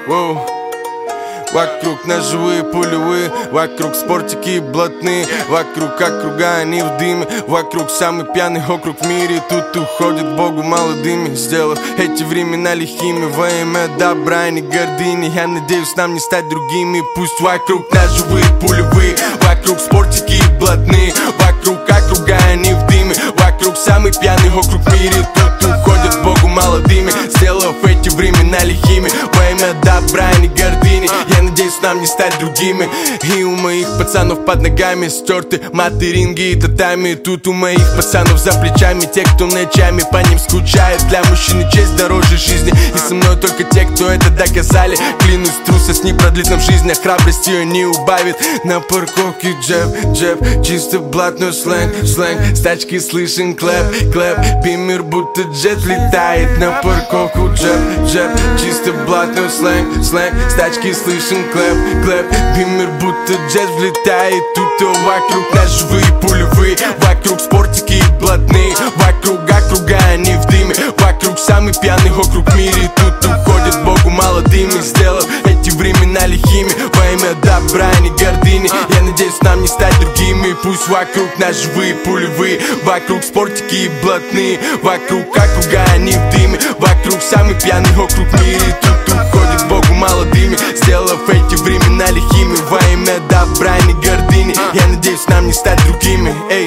Воу. Вокруг ножевые пулевые, вокруг спортики блатные, вокруг округа они в дыме, вокруг самый пьяный округ в мире. Тут уходит Богу молодыми, сделав эти времена лихими во имя добра и не гордыни. Я надеюсь нам не стать другими. Пусть вокруг ножевые пулевые, вокруг спортики блатные, вокруг округа они в дыме, вокруг самый пьяный округ в мире. Тут уходит Богу молодыми, сделав эти времена лихими во имя добра и не гордыни. Я надеюсь нам не стать другими. И у моих пацанов под ногами стерты маты, ринги и татами. Тут у моих пацанов за плечами те, кто ночами по ним скучает. Для мужчины честь дороже жизни, и со мной только те, кто это доказали. Клянусь, трусость не продлит нам жизнь, а храбрость ее не убавит. На парковке джеб, чисто блатной сленг. С тачки слышен клэп, бимер будто джет летает. На парковку джеб, чисто блатной сленг. С тачки слышен клэп, бимер будто джет влетает. Тут вокруг ножевые пулевые, вокруг спортики блатные, вокруг округа они в дыме, вокруг самый пьяный округ в мире. Тут уходит Богу молодыми, сделав эти времена лихими во имя добра и не гордыни. Я надеюсь нам не стать другими. Пусть вокруг ножевые пулевые, вокруг спортики блатные, вокруг округа они в дыме, вокруг самый пьяный округ в мире. Тут уходит Богу молодыми, сделав эти времена лихими во имя добра и не гордыни. Я надеюсь нам не стать другими. Эй.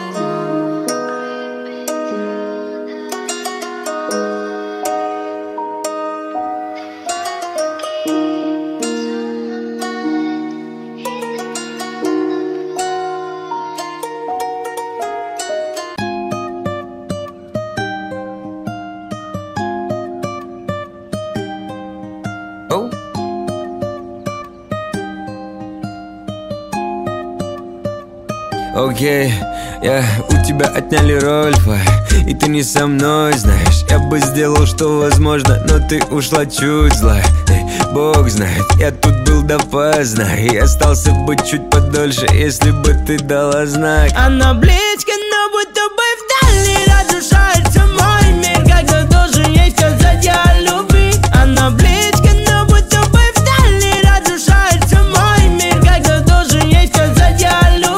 Окей, у тебя отняли роль, и ты не со мной, знаешь. Я бы сделал, что возможно, но ты ушла чуть злая. Бог знает, я тут был допоздна и остался бы чуть подольше, если бы ты дала знак. Она близко, но будто бы вдали разрушается мой мир, когда должен ей сказать я люблю. Она близко, но будто бы вдали разрушается мой мир, когда должен ей сказать я люблю.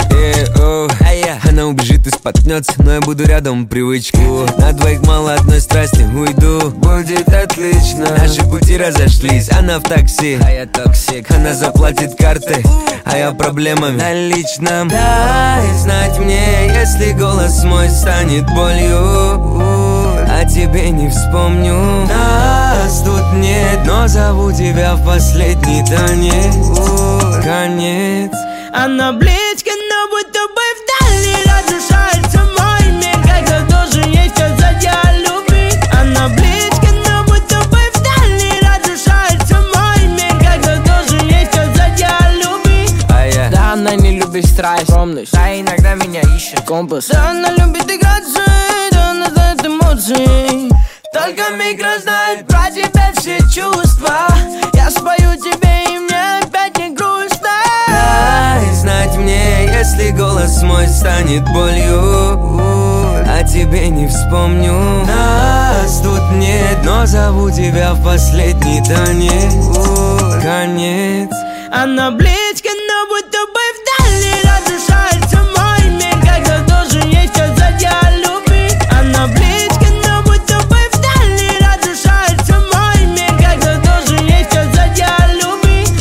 Она убежит и споткнется, но я буду рядом, привычку. На двоих мало одной страсти, уйду. Будет отлично. Наши пути разошлись, она в такси, а я токсик. Она заплатит картой, а я проблемами наличным. Дай знать мне, если голос мой станет болью, а тебе не вспомню. Нас тут нет, но зову тебя в последний танец. Конец. Она близко, но будто бы вдали разрушается мой мир, когда должен ей сказать я люблю. Она близко, но будто бы вдали разрушается мой мир, когда должен ей сказать я люблю. Да, она не любит страсть, скромность, да, иногда меня ищет компас. Да, она любит играться, да, она знает эмоции. Только микро знает про тебя все чувства. Я спою тебе, и мне опять не грустно. Дай знать мне, если голос мой станет болью, а тебе не вспомню. Нас тут нет, но зову тебя в последний танец. Конец. Она близко, но будто бы вдали разрушается мой мир, когда должен ей сказать я люблю. Она близко, но будто бы вдали разрушается мой мир, когда должен ей сказать я люблю.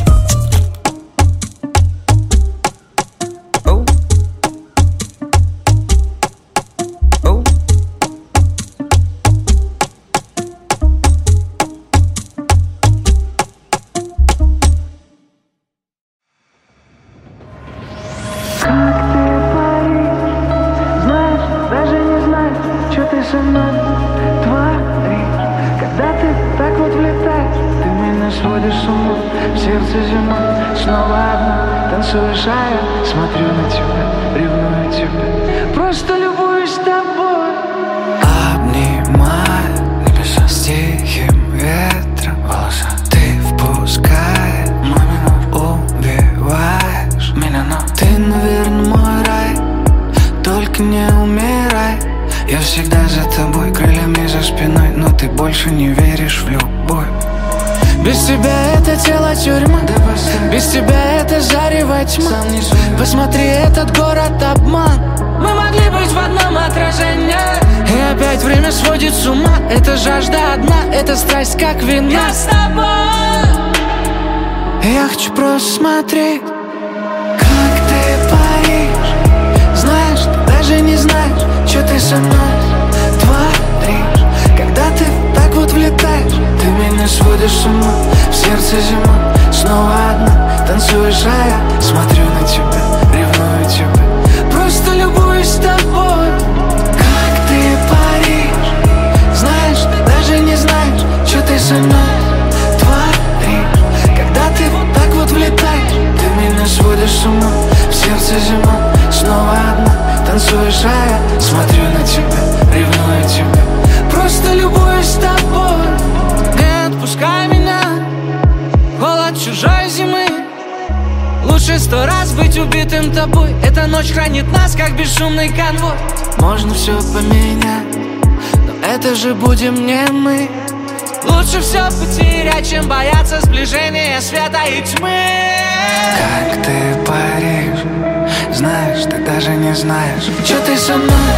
Со мной творишь, когда ты так вот влетаешь, ты меня сводишь с ума, в сердце зима, снова одна, танцуешь, а я смотрю на тебя, ревную тебя, просто любуюсь тобой. Обнимаю небеса с тихим ветром, волоса ты впускаешь, убиваешь меня, но ты, наверное, мой рай, только не умирай. Я всегда за тобой, крыльями за спиной, но ты больше не веришь в любовь. Без тебя это тело тюрьма, без тебя это зарево тьма. Посмотри, этот город обман. Мы могли быть в одном отражении, и опять время сводит с ума. Это жажда одна, это страсть как вина. Я с тобой. Я хочу просто смотреть, как ты паришь. Знаешь, ты даже не знаешь, что ты со мной творишь. Когда ты так вот влетаешь, ты меня сводишь с ума. В сердце зима, снова одна. Танцуешь, а я смотрю на тебя, ревную тебя. Просто любуюсь тобой, как ты паришь. Знаешь, ты даже не знаешь, что ты со мной творишь. Когда ты вот так вот влетаешь, ты меня сводишь с ума. В сердце зима, снова одна. Танцуешь, а я смотрю на тебя, ревную тебя. Просто любуюсь тобой. Не отпускай меня, холод чужой зимы. Лучше 100 раз быть убитым тобой. Эта ночь хранит нас, как бесшумный конвой. Можно все поменять, но это же будем не мы. Лучше все потерять, чем бояться сближения света и тьмы. Как ты паришь, знаешь, ты даже не знаешь, что ты со мной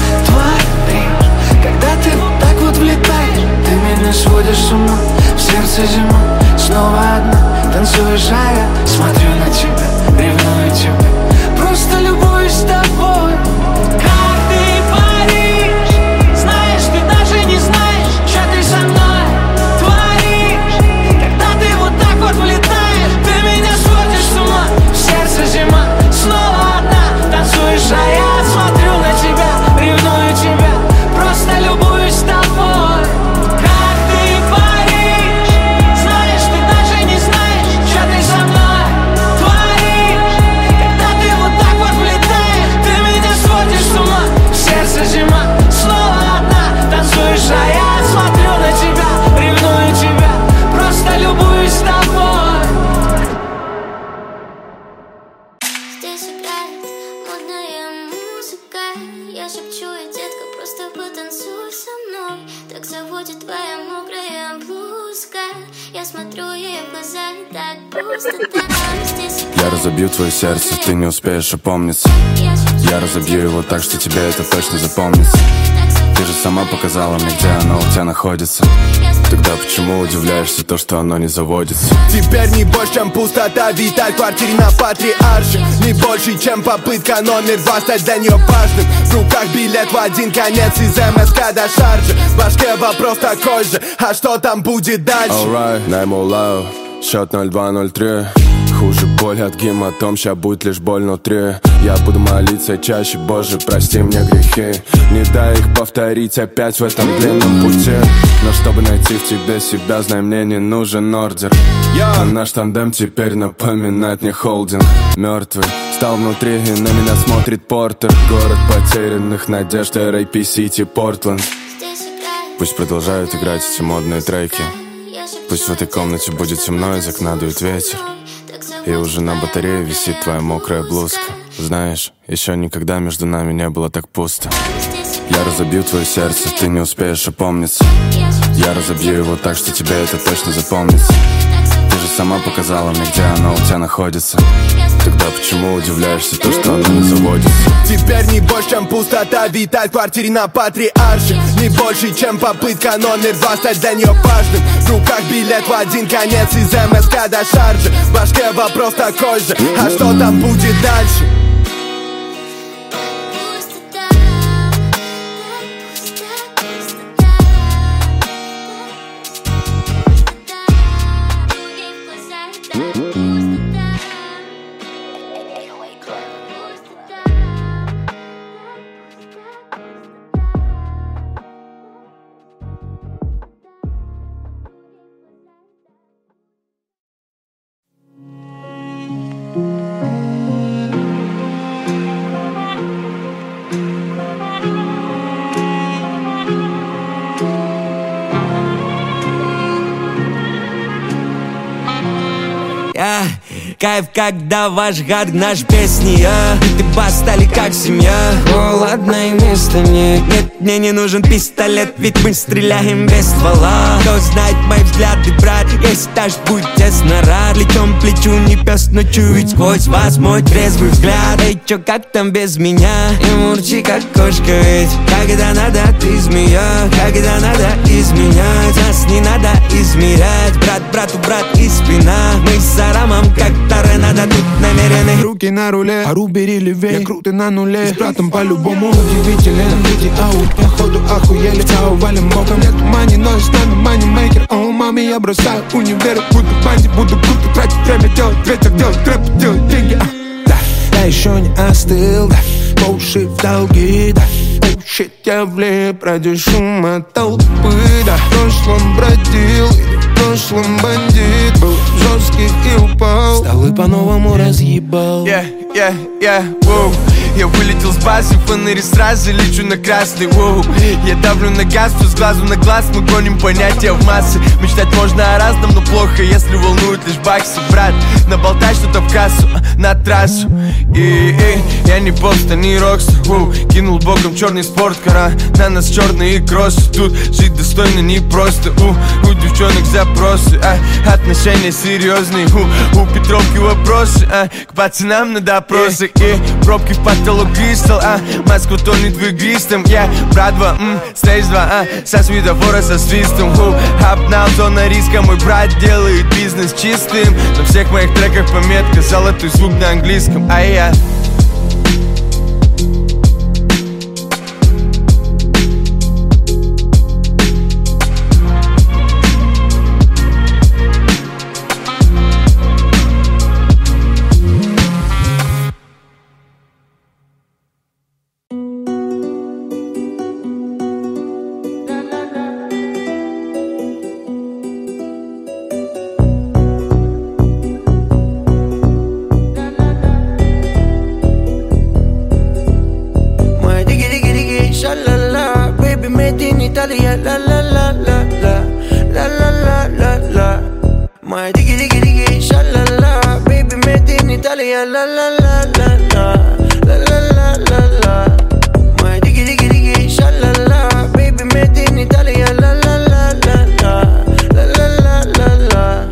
творишь. Когда ты вот так вот влетаешь, ты меня сводишь с ума. В сердце зима, снова одна. Танцуешь, а я смотрю на тебя, ревную тебя. Просто любуюсь тобой. Как ты паришь, знаешь, ты даже не знаешь, что ты со мной творишь. Когда ты вот так вот влетаешь, ты меня сводишь с ума. В сердце зима, снова одна. Танцуешь, а я смотрю на тебя, ревную тебя. Просто любуюсь тобой. Как ты паришь, знаешь, ты даже не знаешь, что ты со мной творишь. Когда ты вот так вот влетаешь, ты меня сводишь с ума. В сердце зима, снова одна. Танцуешь, а я смотрю на тебя, ревную тебя. Просто любуюсь тобой. Здесь играет модная музыка. Я шепчу, и детка, просто потанцуй со мной. Так заводит твоя мокрая блузка. Я смотрю ей в глаза, и так просто там. Здесь играет. Я разобью твое сердце, ты не успеешь опомниться. Я разобью его так, что тебе это точно запомнится. Ты же сама показала мне, где оно у тебя находится. Тогда почему удивляешься то, что оно не заводится? Теперь не больше, чем пустота витает в квартире на Патриарше. Не больше, чем попытка номер 2 стать для нее важным. В руках билет в один конец из МСК до Шарджи. В башке вопрос такой же, а что там будет дальше? Alright, найму лау, счет 0203. Хуже боль от гематом, ща будет лишь боль внутри. Я буду молиться чаще, Боже, прости мне грехи. Не дай их повторить опять в этом длинном пути. Но чтобы найти в тебе себя, знай, мне не нужен ордер. А наш тандем теперь напоминает мне холдинг. Мертвый стал внутри, и на меня смотрит Портер. Город потерянных надежд, R.I.P. Сити, Портленд. Пусть продолжают играть эти модные треки. Пусть в этой комнате будет темно, из окна дует ветер. И уже на батарее висит твоя мокрая блузка. Знаешь, еще никогда между нами не было так пусто. Я разобью твое сердце, ты не успеешь опомниться. Я разобью его так, что тебе это точно запомнится. Ты же сама показала мне, где оно у тебя находится. Тогда почему удивляешься то, что оно не заводится? Теперь не больше, чем пустота витает в квартире на Патриарше. Не больше, чем попытка номер 2 стать для нее важным. В руках билет в один конец из МСК до Шарджи. В башке вопрос такой же, а что там будет дальше? Кайф, когда ваш гад наш песни, и ты бас стали как семья. Холодно и места нет. Нет, мне не нужен пистолет, ведь мы стреляем без ствола. Кто знает мои взгляды, брат, есть этаж, будь тесно рад. Плечом к плечу не пес, но чует сквозь вас мой трезвый взгляд. Эй, чё, как там без меня? И мурчи, как кошка, ведь когда надо, ты змея. Когда надо изменять, нас не надо измерять. Брат, брату, брат и спина. Мы с Арамом как торнадо тут намерены. Руки на руле, ару бери левей. Я крутый на нуле, с братом по-любому удивителен. Люди ау, походу охуели. Цау, валим боком, нету мани, но я стану манимейкер. О, маме, я бросаю универ. Буду в банде, буду круто тратить время. Делать ветер, делать трэп, делать деньги. Да, я еще не остыл, да. Поуши в долги, да. Oh shit, я влип ради шума толпы, да. В прошлом бродил, в прошлом бандит. Был жесткий и упал, столы по-новому разъебал. Воу. Я вылетел с базы, фонари сразу лечу на красный, воу. Я давлю на газ, все с глазу на глаз. Мы гоним понятия в массы. Мечтать можно о разном, но плохо, если волнуют лишь баксы. Брат, наболтай что-то в кассу, на трассу. Я не поста, не рокстар, воу. Кинул боком черный спорткара, на нас черные кроссы. Тут жить достойно непросто, у девчонок запросы, отношения серьезные, у Петровки вопросы, к пацанам на допросы. И пробки в потолок кристалл, Москву тонет в игристом. Я братва, стейдж 2, со светофора со свистом. Апнал, зона риска, мой брат делает бизнес чистым. На всех моих треках пометка, золотой звук на английском, я Italia, la la la la la, la la la la la. My diggy diggy diggy, sha la la, baby made in Italia, la la la la la, la la la la la. My diggy diggy diggy, sha la la, baby made in Italia, la la la la la, la la la la la.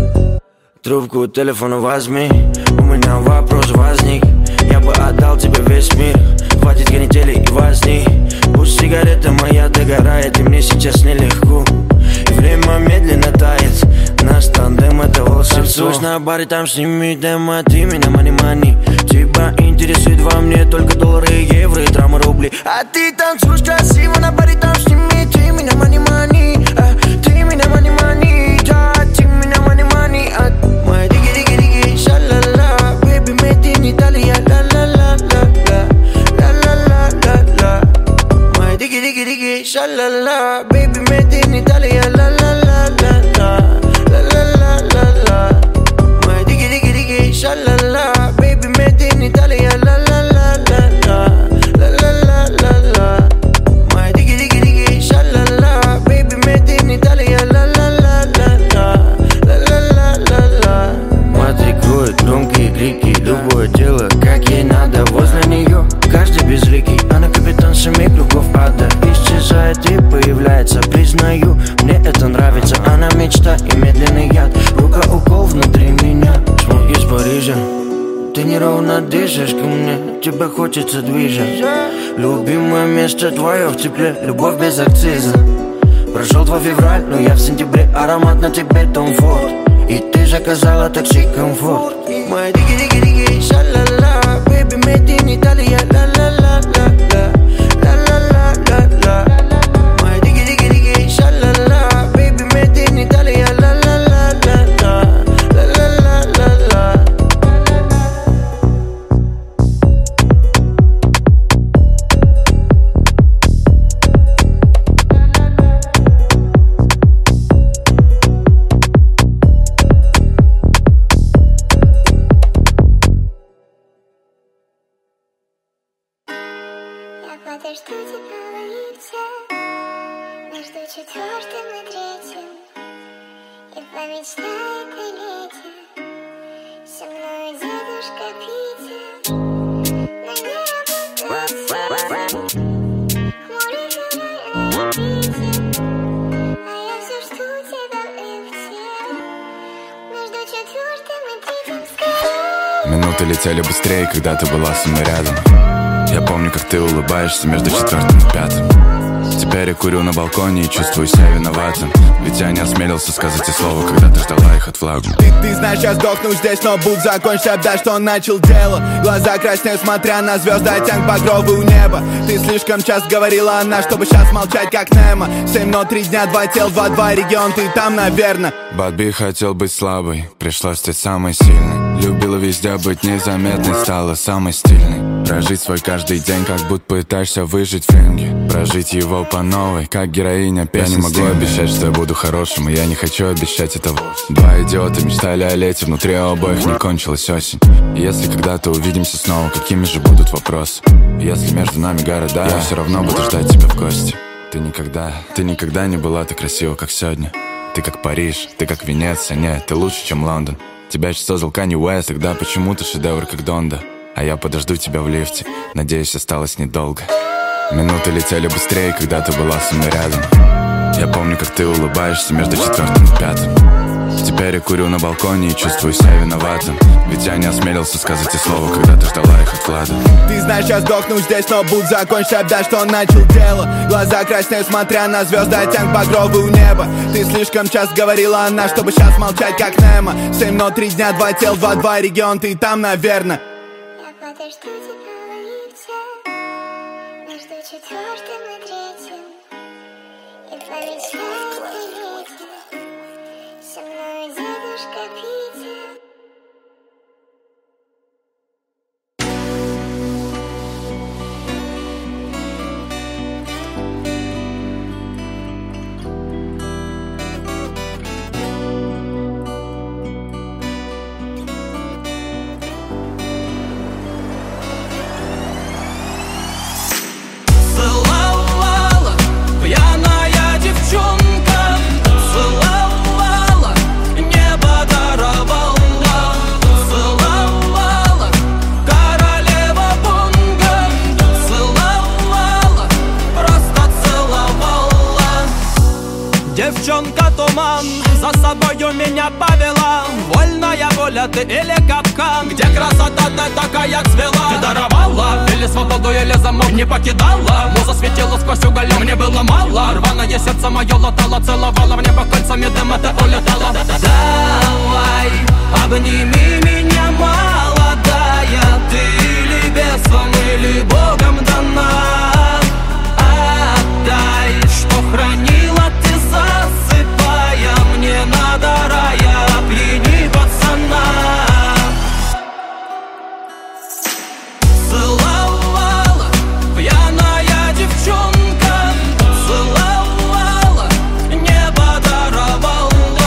Трубку телефона возьми, у меня вопрос возник. Я бы отдал тебе весь мир, хватит канители и возни. Пусть сигарета моя догорает, и мне сейчас нелегко. И время медленно тает, наш тандем это волшебство. Танцуешь на баре, там сними демо, ты меня мани-мани. Тебя интересует во мне только доллары, евро и трамы, рубли. А ты танцуешь красиво на баре, там сними, ты меня мани-мани. Ты меня мани-мани, да, ты меня мани-мани. Моя диги-диги-диги, ша-ла-ла, baby made in Italia, ла-ла-ла-ла-ла, ла-ла-ла-ла-ла. Моя диги-диги-диги, ша-ла-ла, baby made in Italia, ла-ла-ла-ла-ла, ла-ла-ла-ла-ла. Моя диги-диги-диги, ша-ла-ла, baby made in Italia, ла-ла-ла-ла-ла, ла-ла-ла-ла-ла. Моя диги-диги-диги, ша-ла-ла, baby made in Italia, ла-ла-ла-ла-ла, ла-ла-ла-ла-ла. Матрикует громкие крики, любое дело, как ей надо. Возле нее каждый безликий, она капитан семи кругов ада. Исчезает и появляется, признаю, мне это нравится. Она мечта и медленный яд, рука укол внутри меня. Смог из Парижа, ты неровно дышишь ко мне, тебя хочется движать. Любимое место твое в тепле, любовь без акциза. Прошел 2 февраля, но я в сентябре, аромат на тебе Том Форд. И ты заказала такси комфорт. Моя диги-диги-диги, ша-ла-ла, baby made in Italia, ла-ла-ла-ла-ла, ла-ла-ла-ла-ла. Моя диги-диги-диги, ша-ла-ла, baby made in Italia, ла-ла-ла-ла-ла, ла-ла-ла-ла-ла. Подожду тебя в лифте между 4-м и 3-м, и помечтай этой лете дедушка Питер. На ней работает сердце. Море на Питер. А я все жду тебя в лифте. Между четвертым и третьим скалом. Минуты летели быстрее, когда ты была со мной рядом. Я помню, как ты улыбаешься между четвертым и пятым. Теперь я курю на балконе и чувствую себя виноватым. Ведь я не осмелился сказать и слова, когда ты ждала их от флага. Ты знаешь, я сдохну здесь, но будь закончить, да, что он начал дело. Глаза краснеют, смотря на звезды, оттенок багровый у неба. Ты слишком часто говорила она, чтобы сейчас молчать, как Немо. 7, но 3 дня, 2 тел, 2 регион, ты там, наверное. Бадби хотел быть слабой, пришлось стать самой сильной. Любила везде быть незаметной, стала самой стильной. Прожить свой каждый день, как будто пытаешься выжить в ринге. Прожить его по новой, как героиня песен. Я не могу обещать, что я буду хорошим, и я не хочу обещать этого. Два идиота мечтали о лете, внутри у обоих не кончилась осень. И если когда-то увидимся снова, какими же будут вопросы? И если между нами города, я все равно буду ждать тебя в гости. Ты никогда не была так красива, как сегодня. Ты как Париж, ты как Венеция, нет, ты лучше, чем Лондон. Тебя сейчас создал Канье Уэст, тогда почему ты шедевр, как Донда? А я подожду тебя в лифте, надеюсь, осталось недолго. Минуты летели быстрее, когда ты была со мной рядом. Я помню, как ты улыбаешься между четвертым и пятым. Теперь я курю на балконе и чувствую себя виноватым. Ведь я не осмелился сказать и слова, когда ты ждала их от Влада. Ты знаешь, я сдохну здесь, но будь закончить, да, что он начал дело. Глаза краснеют, смотря на звезды, оттенок багровый у неба. Ты слишком часто говорила она, чтобы сейчас молчать, как Немо. 7, но 3 дня, 2 тел, 2 регион, ты там, наверное. Я подожду тебя в лифте. Между четвертым и третьим. И помечтает ты ветер. Со мной дедушка Питер. Целовала пьяная девчонка, целовала, небо даровала, целовала, королева бонго, целовала, просто целовала. Девчонка туман, за собою меня повела. Вольная воля ты или капкан, где красота ты такая цвела. Ты даровала, или свободу, или замок не покидала. Муза светила сквозь уголек, мне было мало. Рваное сердце мое латало, целовала. В небо кольцами дыма ты улетала. Давай, обними меня, молодая. Ты или бесом, или Богом дана. Отдай, что хранила ты, засыпая. Мне надо рая, опьяни пацана. Целовала пьяная девчонка, целовала, небо даровала,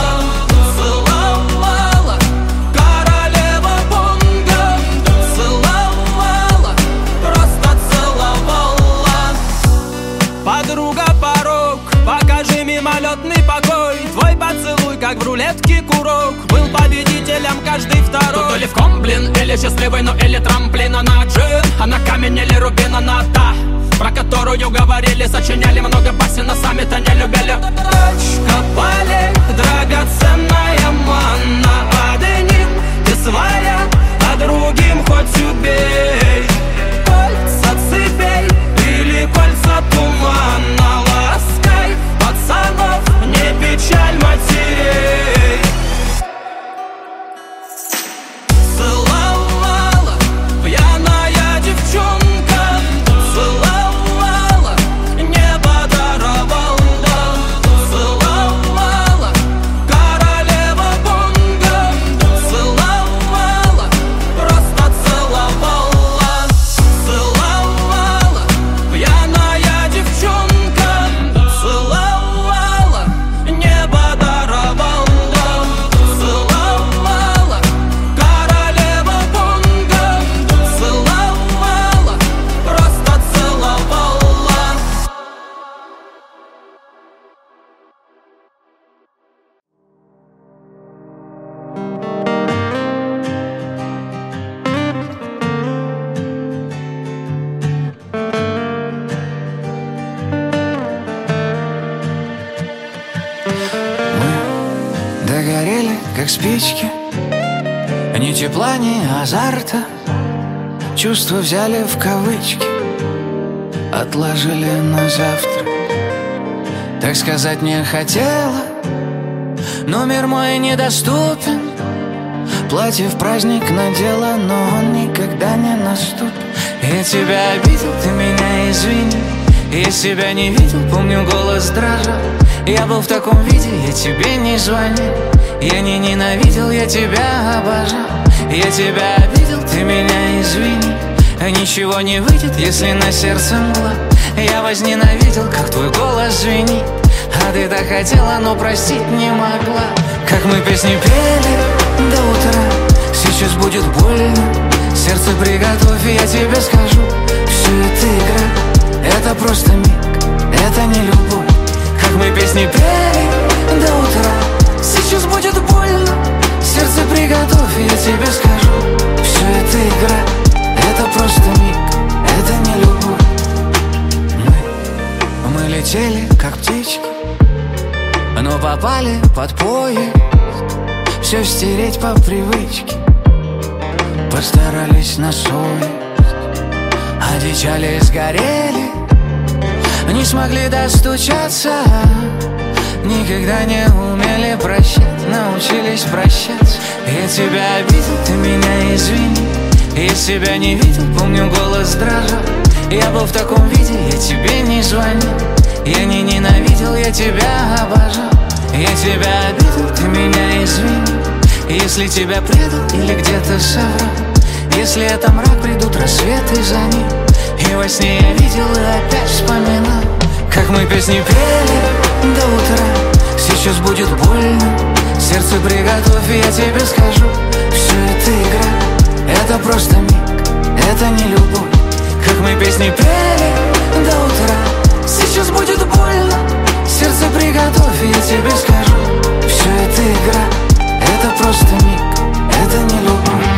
целовала, королева бонго, целовала, просто целовала. Подруга порог, покажи мимолетный покой. Твой поцелуй, как в рулетке курок, был победителем каждый второй. Тут или в комблин, или счастливый, ну или трамплин. Она джин, она камень или рубин. Она та, про которую говорили, сочиняли много басен, но сами-то не любили. Точка полей, драгоценная манна. Одним ты своя, а другим хоть убей. Кольца цепей или кольца тумана. Ласкай пацанов, не печаль матерей. Целовала пьяная девчонка, целовала, небо даровала, целовала, королева бонго, спички. Ни тепла, ни азарта. Чувства взяли в кавычки, отложили на завтра. Так сказать не хотела, но мир мой недоступен. Платье в праздник надела, но он никогда не наступит. Я тебя обидел, ты меня извини. Я себя не видел, помню, голос дрожал. Я был в таком виде, я тебе не звонил. Я не ненавидел, я тебя обожал. Я тебя обидел, ты меня извини. Ничего не выйдет, если на сердце мгла. Я возненавидел, как твой голос звенит. А ты так хотела, но простить не могла. Как мы песни пели до утра. Сейчас будет больно. Сердце приготовь, я тебе скажу. Все это игра, это просто миг, это не любовь. Как мы песни пели до утра. Сейчас будет больно. Сердце приготовь, я тебе скажу. Все это игра, это просто миг, это не любовь. Мы летели, как птички, но попали под поезд. Все стереть по привычке, постарались на совесть. Одичали, сгорели, не смогли достучаться. Никогда не умели прощать, научились прощаться. Я тебя обидел, ты меня извини. Я себя не видел, помню, голос дрожал. Я был в таком виде, я тебе не звонил. Я не ненавидел, я тебя обожал. Я тебя обидел, ты меня извини. Если тебя предал или где-то соврал. Если это мрак, придут рассветы за ним. И во сне я видел и опять вспоминал. Как мы песни пели до утра. Сейчас будет больно. Сердце приготовь, я тебе скажу. Все это игра, это просто миг, это не любовь. Как мы песни пели до утра. Сейчас будет больно. Сердце приготовь, я тебе скажу. Все это игра, это просто миг, это не любовь.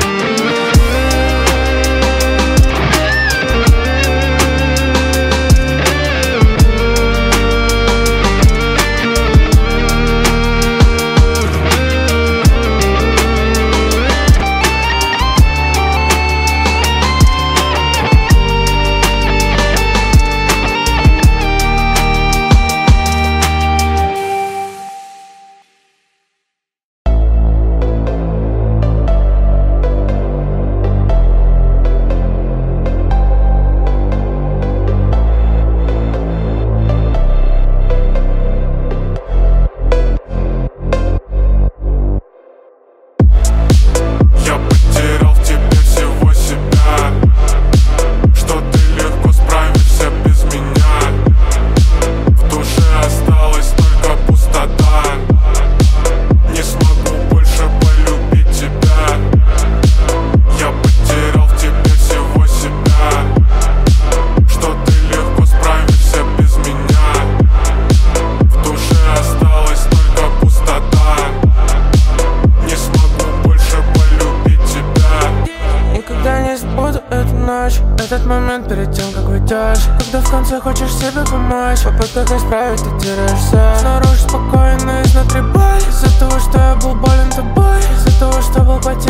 Этот момент перед тем, как уйдешь, когда в конце хочешь себе помочь. В попытках исправить ты теряешься. Снаружи спокойно, изнутри боль. Из-за того, что я был болен тобой. Из-за того, что был потерян.